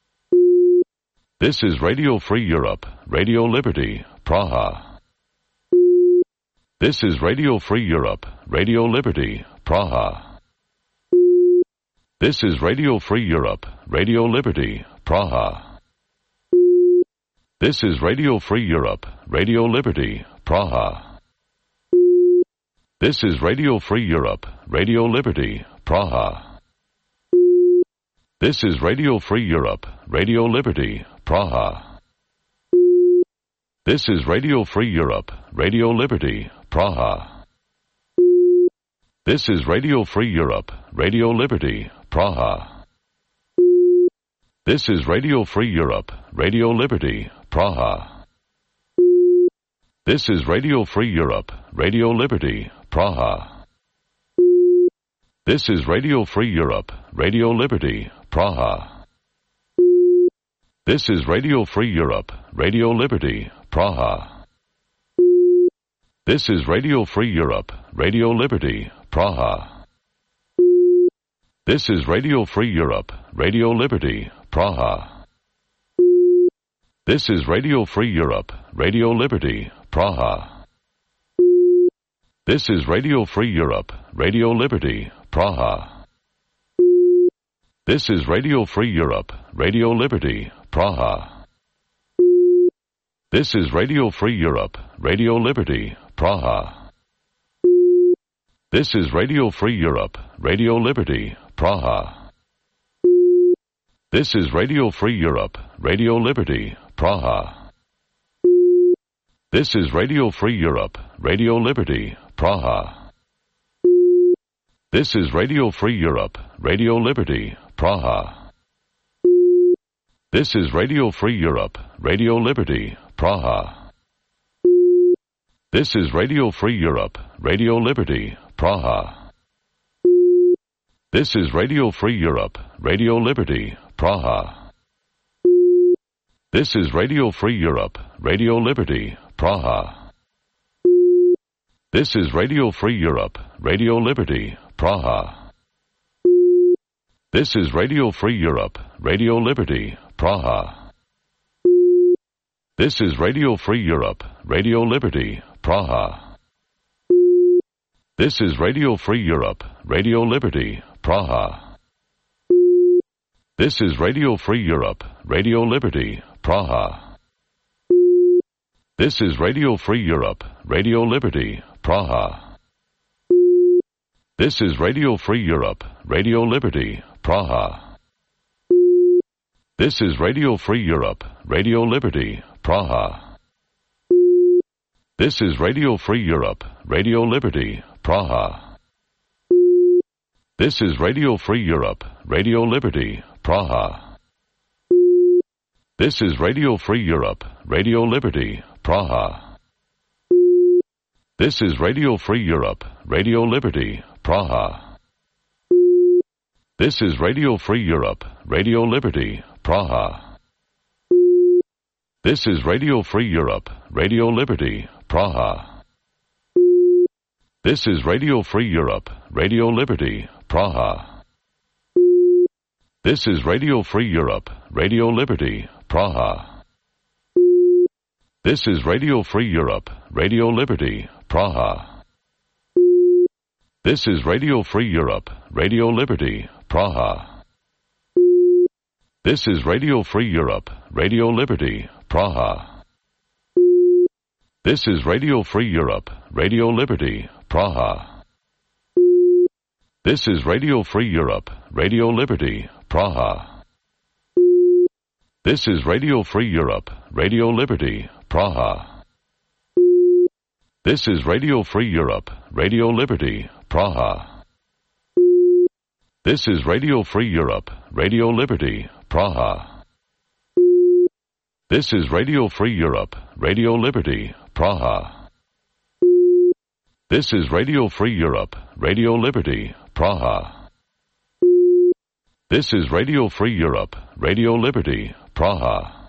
This is Radio Free Europe, Radio Liberty, Praha. This is Radio Free Europe, Radio Liberty, Praha. This is Radio Free Europe, Radio Liberty, Praha. This is Radio Free Europe, Radio Liberty, Praha. This is Radio Free Europe, Radio Liberty, Praha. This is Radio Free Europe, Radio Liberty, Praha. This is Radio Free Europe, Radio Liberty, Praha. This is Radio Free Europe, Radio Liberty, Praha. This is Radio Free Europe, Radio Liberty, Praha. This is Radio Free Europe, Radio Liberty, Praha. This is Radio Free Europe, Radio Liberty, Praha. This is Radio Free Europe, Radio Liberty, Praha. This is Radio Free Europe, Radio Liberty, Praha. This is Radio Free Europe, Radio Liberty, Praha. This is Radio Free Europe, Radio Liberty, Praha. This is Radio Free Europe, Radio Liberty, Praha. This is Radio Free Europe, Radio Liberty, Praha. This is Radio Free Europe, Radio Liberty, Praha. This is Radio Free Europe, Radio Liberty, Praha. This is Radio Free Europe, Radio Liberty, Praha. This is Radio Free Europe, Radio Liberty, Praha. This is Radio Free Europe, Radio Liberty, Praha. This is Radio Free Europe, Radio Liberty, Praha. This is Radio Free Europe, Radio Liberty, Praha. This is Radio Free Europe, Radio Liberty, Praha. This is Radio Free Europe, Radio Liberty, Praha. This is Radio Free Europe, Radio Liberty, Praha. This is Radio Free Europe, Radio Liberty, Praha. This is Radio Free Europe, Radio Liberty, Praha. This is Radio Free Europe, Radio Liberty, Praha. This is Radio Free Europe, Radio Liberty, Praha. This is Radio Free Europe, Radio Liberty, Praha. This is Radio Free Europe, Radio Liberty, Praha. This is Radio Free Europe, Radio Liberty, Praha. This is Radio Free Europe, Radio Liberty, Praha. This is Radio Free Europe, Radio Liberty, Praha. This is Radio Free Europe, Radio Liberty, Praha. This is Radio Free Europe, Radio Liberty, Praha. This is Radio Free Europe, Radio Liberty, Praha. This is Radio Free Europe, Radio Liberty, Praha. This is Radio Free Europe, Radio Liberty, Praha. This is Radio Free Europe, Radio Liberty, Praha. This is Radio Free Europe, Radio Liberty, Praha. This is Radio Free Europe, Radio Liberty, Praha. This is Radio Free Europe, Radio Liberty, Praha. This is Radio Free Europe, Radio Liberty, Praha. This is Radio Free Europe, Radio Liberty, Praha. This is Radio Free Europe, Radio Liberty, Praha. This is Radio Free Europe, Radio Liberty, Praha. This is Radio Free Europe, Radio Liberty, Praha. This is Radio Free Europe, Radio Liberty, Praha. This is Radio Free Europe, Radio Liberty, Praha. This is Radio Free Europe, Radio Liberty, Praha.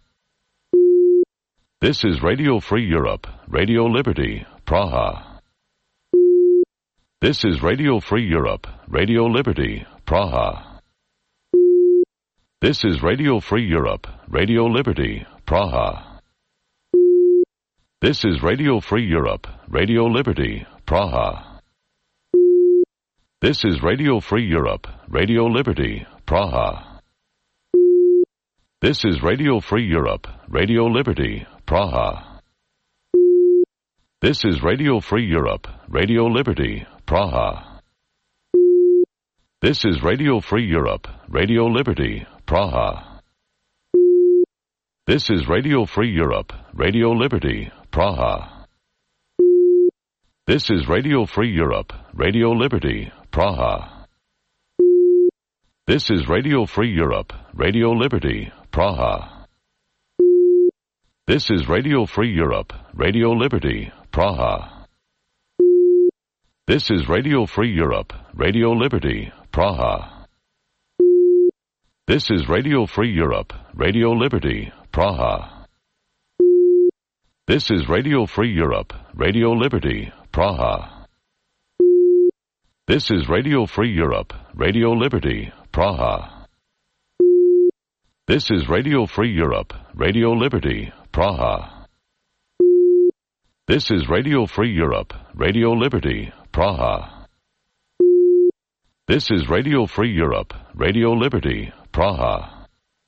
This is Radio Free Europe, Radio Liberty, Praha. This is Radio Free Europe, Radio Liberty, Praha. This is Radio Free Europe, Radio Liberty, Praha. This is Radio Free Europe, Radio Liberty, Praha. This is Radio Free Europe, Radio Liberty, Praha. This is Radio Free Europe, Radio Liberty, Praha. This is Radio Free Europe, Radio Liberty, Praha. This is Radio Free Europe, Radio Liberty, Praha. This is Radio Free Europe, Radio Liberty, Praha. This is Radio Free Europe, Radio Liberty, Praha. This is Radio Free Europe, Radio Liberty, Praha. This is Radio Free Europe, Radio Liberty, Praha. This is Radio Free Europe, Radio Liberty, Praha. This is Radio Free Europe, Radio Liberty, Praha. This is Radio Free Europe, Radio Liberty, Praha. This is Radio Free Europe, Radio Liberty, Praha. This is Radio Free Europe, Radio Liberty, Praha. This is Radio Free Europe, Radio Liberty, Praha. This is Radio Free Europe, Radio Liberty, Praha.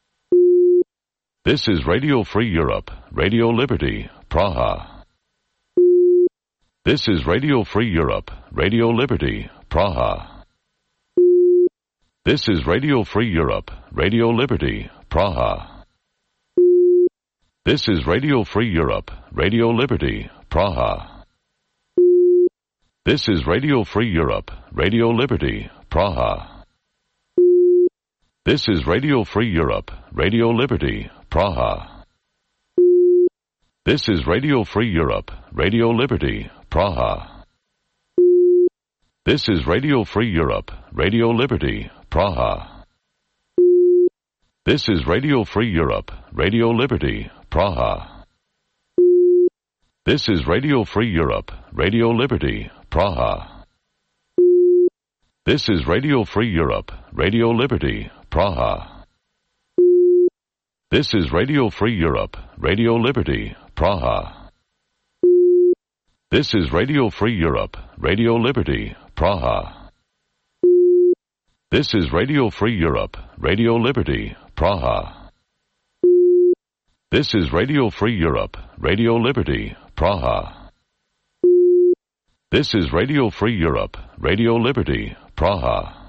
This is Radio Free Europe, Radio Liberty, Praha. This is Radio Free Europe, Radio Liberty, Praha. This is Radio Free Europe, Radio Liberty, Praha. This is Radio Free Europe, Radio Liberty, Praha. This is Radio Free Europe, Radio Liberty, Praha. This is Radio Free Europe, Radio Liberty, Praha. This is Radio Free Europe, Radio Liberty, Praha. This is Radio Free Europe, Radio Liberty, Praha. This is Radio Free Europe, Radio Liberty, Praha. This is Radio Free Europe, Radio Liberty, Praha. This is Radio Free Europe, Radio Liberty, Praha. This is Radio Free Europe, Radio Liberty, Praha. This is Radio Free Europe, Radio Liberty, Praha. This is Radio Free Europe, Radio Liberty, Praha. This is Radio Free Europe, Radio Liberty, Praha. This is Radio Free Europe, Radio Liberty, Praha.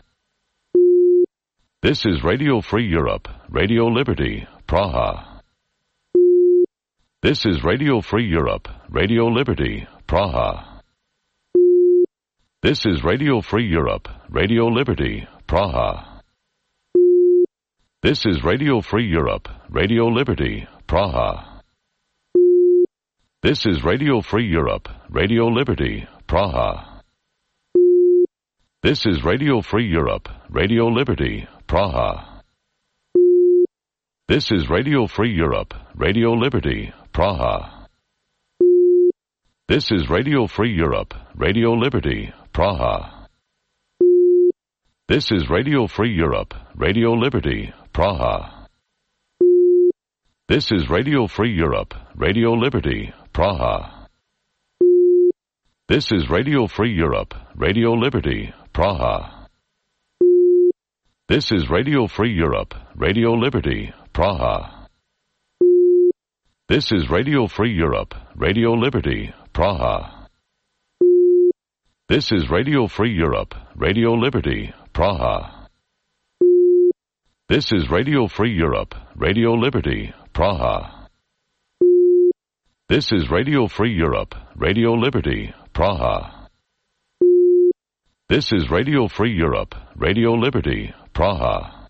This is Radio Free Europe, Radio Liberty, Praha. This is Radio Free Europe, Radio Liberty, Praha. This is Radio Free Europe, Radio Liberty, Praha. This is Radio Free Europe, Radio Liberty, Praha. This is Radio Free Europe, Radio Liberty, Praha. This is Radio Free Europe, Radio Liberty, Praha. This is Radio Free Europe, Radio Liberty, Praha. This is Radio Free Europe, Radio Liberty, Praha. This is Radio Free Europe, Radio Liberty, Praha. This is Radio Free Europe, Radio Liberty, Praha. This is Radio Free Europe, Radio Liberty, Praha. This is Radio Free Europe, Radio Liberty, Praha. This is Radio Free Europe, Radio Liberty, Praha. This is Radio Free Europe, Radio Liberty, Praha. This is Radio Free Europe, Radio Liberty, Praha. This is Radio Free Europe, Radio Liberty, Praha. This is Radio Free Europe, Radio Liberty, Praha.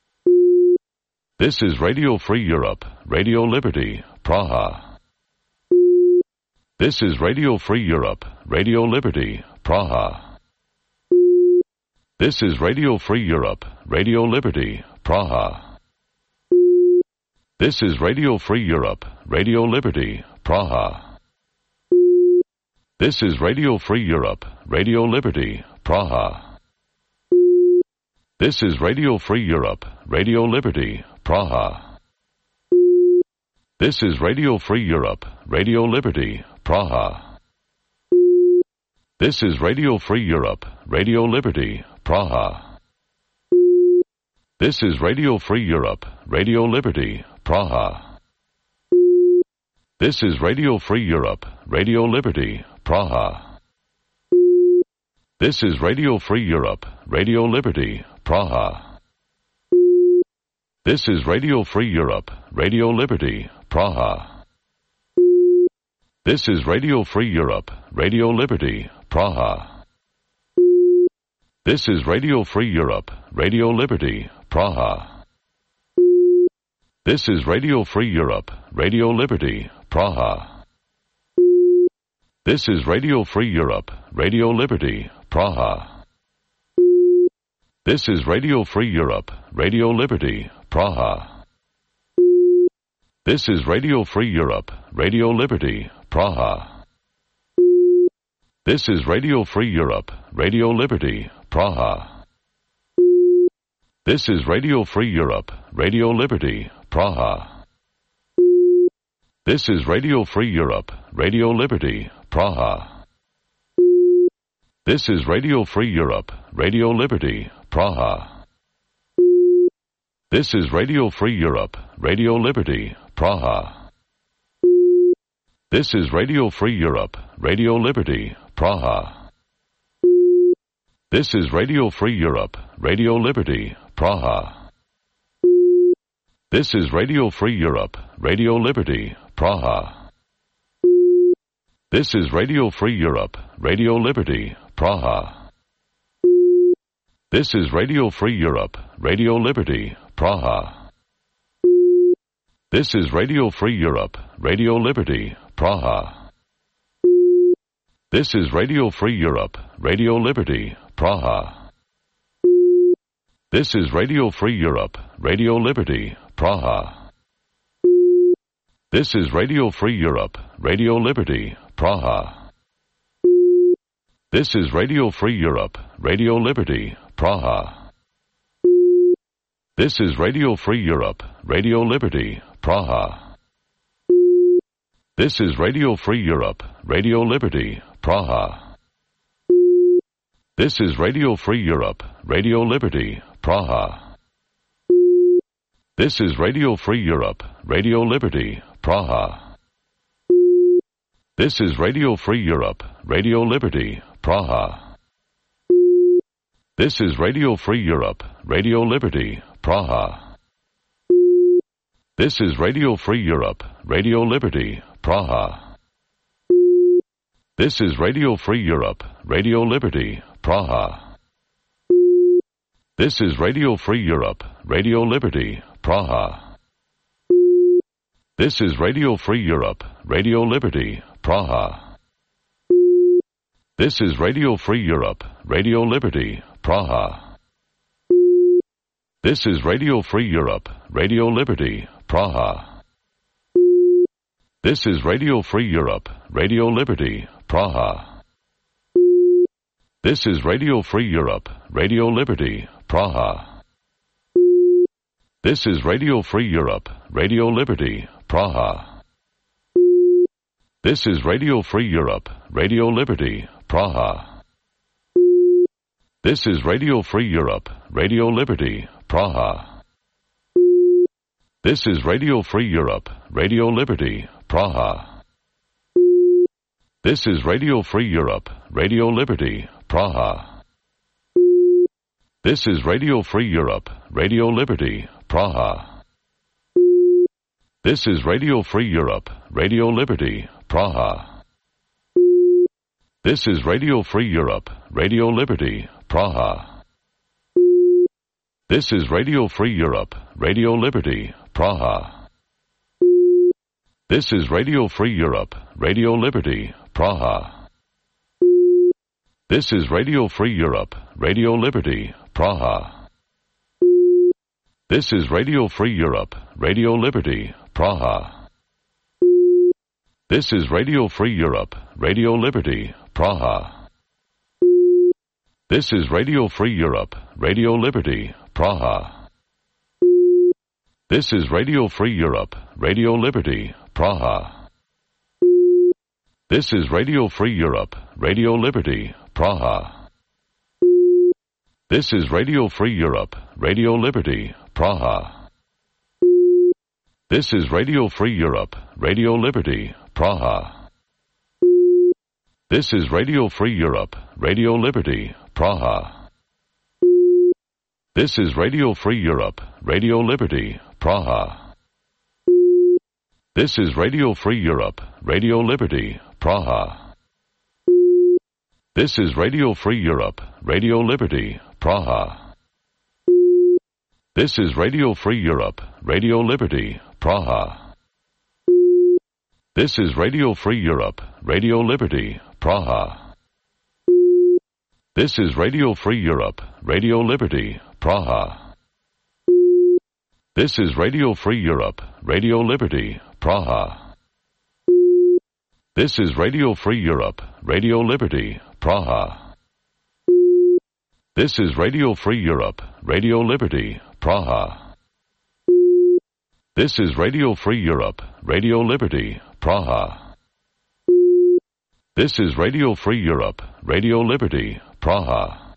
This is Radio Free Europe, Radio Liberty, Praha. This is Radio Free Europe, Radio Liberty, Praha. This is Radio Free Europe, Radio Liberty, Praha. This is Radio Free Europe, Radio Liberty, Praha. This is Radio Free Europe, Radio Liberty, Praha. This is Radio Free Europe, Radio Liberty, Praha. This is Radio Free Europe, Radio Liberty, Praha. This is Radio Free Europe, Radio Liberty, Praha. This is Radio Free Europe, Radio Liberty, Praha. This is Radio Free Europe, Radio Liberty, Praha. This is Radio Free Europe, Radio Liberty, Praha. This is Radio Free Europe, Radio Liberty, Praha. This is Radio Free Europe, Radio Liberty, Praha. This is Radio Free Europe, Radio Liberty, Praha. This is Radio Free Europe, Radio Liberty, Praha. This is Radio Free Europe, Radio Liberty, Praha. This is Radio Free Europe, Radio Liberty, Praha. This is Radio Free Europe, Radio Liberty, Praha. This is Radio Free Europe, Radio Liberty, Praha. This is Radio Free Europe, Radio Liberty, Praha. This is Radio Free Europe, Radio Liberty, Praha. This is Radio Free Europe, Radio Liberty, Praha. This is Radio Free Europe, Radio Liberty, Praha. This is Radio Free Europe, Radio Liberty, Praha. This is Radio Free Europe, Radio Liberty, Praha. This is Radio Free Europe, Radio Liberty, Praha. This is Radio Free Europe, Radio Liberty, Praha. This is Radio Free Europe, Radio Liberty, Praha. This is Radio Free Europe, Radio Liberty, Praha. This is Radio Free Europe, Radio Liberty, Praha. This is Radio Free Europe, Radio Liberty, Praha. This is Radio Free Europe, Radio Liberty, Praha. This is Radio Free Europe, Radio Liberty, Praha. This is Radio Free Europe, Radio Liberty, Praha. This is Radio Free Europe, Radio Liberty, Praha. This is Radio Free Europe, Radio Liberty, Praha. This is Radio Free Europe, Radio Liberty, Praha. This is Radio Free Europe, Radio Liberty, Praha. This is Radio Free Europe, Radio Liberty, Praha. This is Radio Free Europe, Radio Liberty, Praha. This is Radio Free Europe, Radio Liberty, Praha. This is Radio Free Europe, Radio Liberty, Praha. This is Radio Free Europe, Radio Liberty, Praha. This is Radio Free Europe, Radio Liberty, Praha. This is Radio Free Europe, Radio Liberty, Praha. This is Radio Free Europe, Radio Liberty, Praha. This is Radio Free Europe, Radio Liberty, Praha. This is Radio Free Europe, Radio Liberty, Praha. This is Radio Free Europe, Radio Liberty, Praha. This is Radio Free Europe, Radio Liberty, Praha. This is Radio Free Europe, Radio Liberty, Praha. This is Radio Free Europe, Radio Liberty, Praha. This is Radio Free Europe, Radio Liberty, Praha. This is Radio Free Europe, Radio Liberty, Praha. This is Radio Free Europe, Radio Liberty, Praha. This is Radio Free Europe, Radio Liberty, Praha. This is Radio Free Europe, Radio Liberty, Praha. This is Radio Free Europe, Radio Liberty, Praha. This is Radio Free Europe, Radio Liberty, Praha. This is Radio Free Europe, Radio Liberty, Praha. This is Radio Free Europe, Radio Liberty, Praha. This is Radio Free Europe, Radio Liberty, Praha. This is Radio Free Europe, Radio Liberty, Praha. This is Radio Free Europe, Radio Liberty, Praha. This is Radio Free Europe, Radio Liberty, Praha. This is Radio Free Europe, Radio Liberty, Praha. This is Radio Free Europe, Radio Liberty, Praha. This is Radio Free Europe, Radio Liberty, Praha. This is Radio Free Europe, Radio Liberty, Praha. This is Radio Free Europe, Radio Liberty, Praha. This is Radio Free Europe, Radio Liberty, Praha. This is Radio Free Europe, Radio Liberty, Praha. This is Radio Free Europe, Radio Liberty, Praha. This is Radio Free Europe, Radio Liberty, Praha. This is Radio Free Europe, Radio Liberty, Praha. This is Radio Free Europe, Radio Liberty, Praha. This is Radio Free Europe, Radio Liberty, Praha.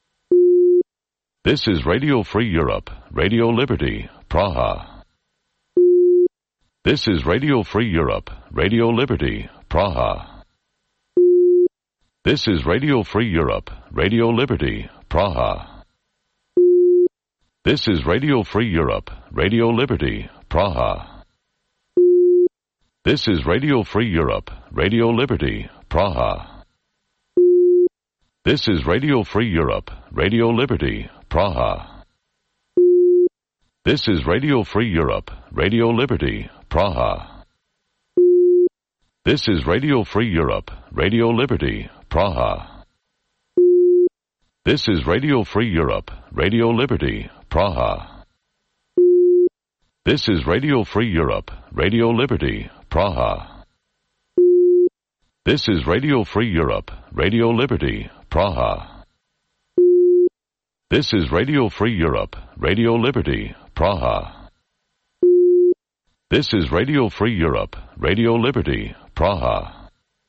This is Radio Free Europe, Radio Liberty, Praha. This is Radio Free Europe, Radio Liberty, Praha. This is Radio Free Europe, Radio Liberty, Praha. This is Radio Free Europe, Radio Liberty, Praha. This is Radio Free Europe, Radio Liberty, Praha. This is Radio Free Europe, Radio Liberty, Praha. This is Radio Free Europe, Radio Liberty, Praha. This is Radio Free Europe, Radio Liberty, Praha. This is Radio Free Europe, Radio Liberty, Praha. This is Radio Free Europe, Radio Liberty, Praha. This is Radio Free Europe, Radio Liberty, Praha. This is Radio Free Europe, Radio Liberty, Praha. This is Radio Free Europe, Radio Liberty, Praha.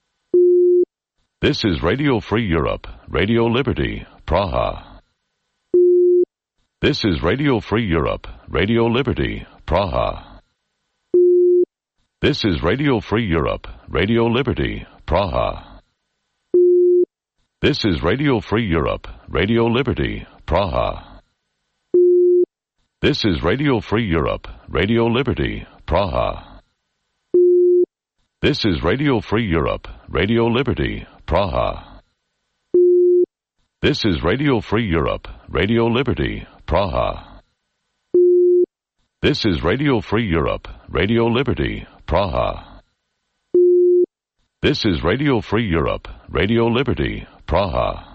This is Radio Free Europe, Radio Liberty, Praha. This is Radio Free Europe, Radio Liberty, Praha. This is Radio Free Europe, Radio Liberty, Praha. This is Radio Free Europe, Radio Liberty, Praha. This is Radio Free Europe, Radio Liberty, Praha. This is Radio Free Europe, Radio Liberty, Praha. This is Radio Free Europe, Radio Liberty, Praha. This is Radio Free Europe, Radio Liberty, Praha. This is Radio Free Europe, Radio Liberty, Praha.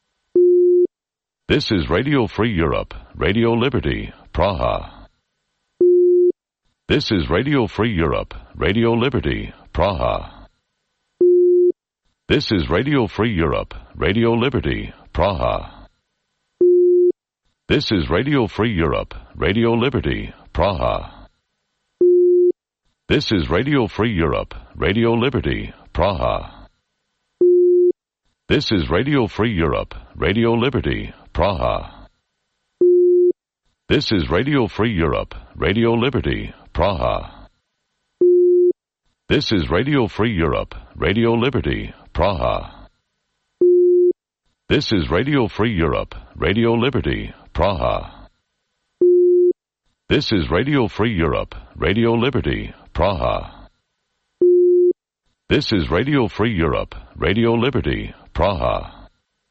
This is Radio Free Europe, Radio Liberty, Praha. This is Radio Free Europe, Radio Liberty, Praha. This is Radio Free Europe, Radio Liberty, Praha. This is Radio Free Europe, Radio Liberty, Praha. This is Radio Free Europe, Radio Liberty, Praha. This is Radio Free Europe, Radio Liberty, Praha. This is Radio Free Europe, Radio Liberty, Praha. This is Radio Free Europe, Radio Liberty, Praha. This is Radio Free Europe, Radio Liberty, Praha. This is Radio Free Europe, Radio Liberty, Praha. This is Radio Free Europe, Radio Liberty, Praha.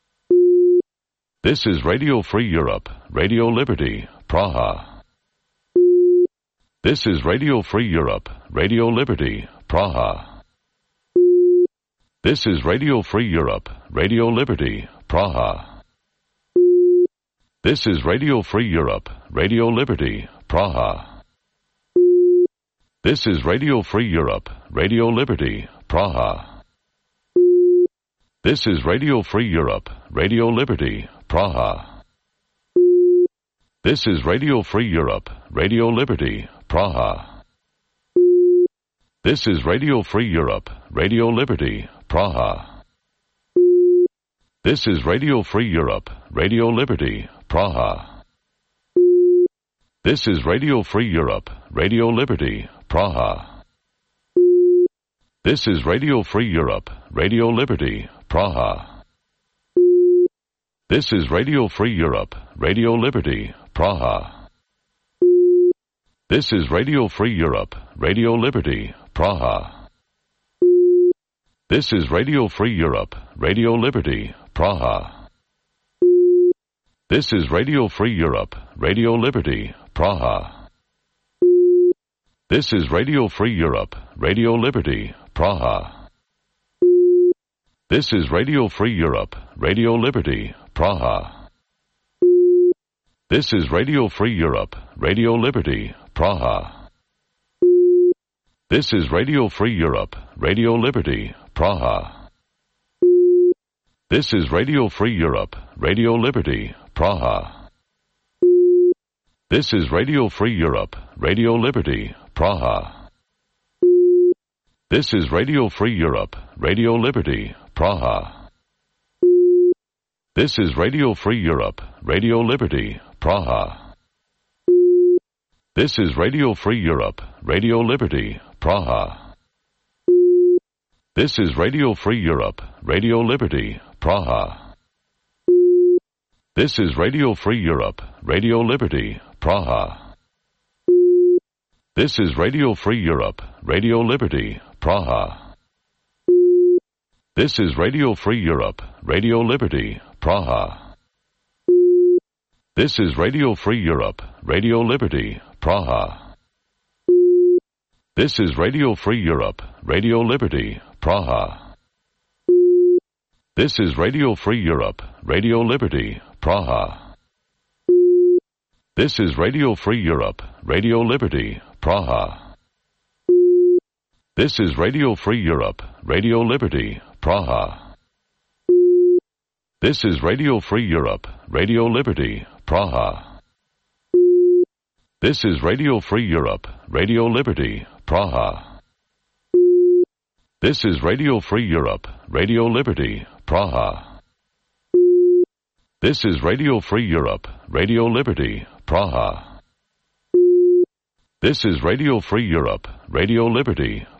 This is Radio Free Europe, Radio Liberty, Praha. This is Radio Free Europe, Radio Liberty, Praha. This is Radio Free Europe, Radio Liberty, Praha. This is Radio Free Europe, Radio Liberty, Praha. This is Radio Free Europe, Radio Liberty, Praha. This is Radio Free Europe, Radio Liberty, Praha. This is Radio Free Europe, Radio Liberty, Praha. This is Radio Free Europe, Radio Liberty, Praha. This is Radio Free Europe, Radio Liberty, Praha. This is Radio Free Europe, Radio Liberty, Praha. This is Radio Free Europe, Radio Liberty, Praha. This is Radio Free Europe, Radio Liberty, Praha. This is Radio Free Europe, Radio Liberty, Praha. This is Radio Free Europe, Radio Liberty, Praha. This is Radio Free Europe, Radio Liberty, Praha. This is Radio Free Europe, Radio Liberty, Praha. This is Radio Free Europe, Radio Liberty, Praha. This is Radio Free Europe, Radio Liberty, Praha. This is Radio Free Europe, Radio Liberty, Praha. This is Radio Free Europe, Radio Liberty, Praha. This is Radio Free Europe, Radio Liberty, Praha. This is Radio Free Europe, Radio Liberty, Praha. This is Radio Free Europe, Radio Liberty, Praha. This is Radio Free Europe, Radio Liberty, Praha. This is Radio Free Europe, Radio Liberty, Praha. This is Radio Free Europe, Radio Liberty, Praha. This is Radio Free Europe, Radio Liberty, Praha. This is Radio Free Europe, Radio Liberty, Praha. This is Radio Free Europe, Radio Liberty, Praha. This is Radio Free Europe, Radio Liberty, Praha. This is Radio Free Europe, Radio Liberty, Praha. This is Radio Free Europe, Radio Liberty, Praha. This is Radio Free Europe, Radio Liberty, Praha. This is Radio Free Europe, Radio Liberty, Praha. This is Radio Free Europe, Radio Liberty, Praha. This is Radio Free Europe, Radio Liberty, Praha. This is Radio Free Europe, Radio Liberty, Praha. This is Radio Free Europe, Radio Liberty,